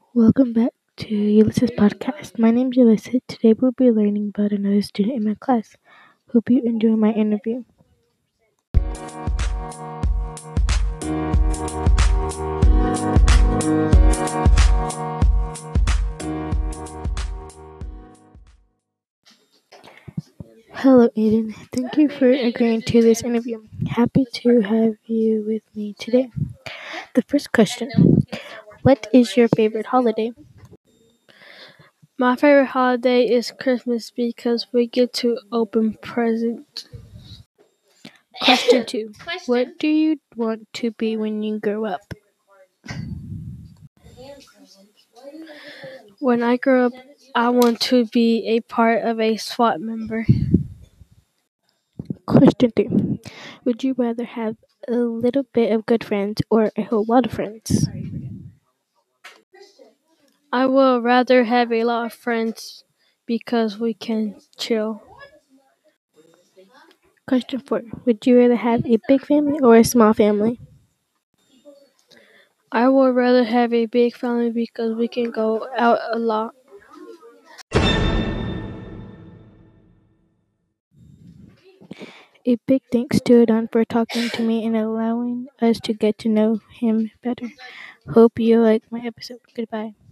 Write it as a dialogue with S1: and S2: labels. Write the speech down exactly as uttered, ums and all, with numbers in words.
S1: Welcome back to Ulysses Podcast. My name is Ulysses. Today we'll be learning about another student in my class. Hope you enjoy my interview. Hello, Aiden. Thank you for agreeing to this interview. Happy to have you with me today. The first question: what is your favorite holiday?
S2: My favorite holiday is Christmas because we get to open presents.
S1: Question two: what do you want to be when you grow up?
S2: When I grow up, I want to be a part of a SWAT member.
S1: Question three: would you rather have a little bit of good friends or a whole lot of friends?
S2: I would rather have a lot of friends because we can chill.
S1: Question four: would you rather have a big family or a small family?
S2: I would rather have a big family because we can go out a lot.
S1: A big thanks to Adon for talking to me and allowing us to get to know him better. Hope you like my episode. Goodbye.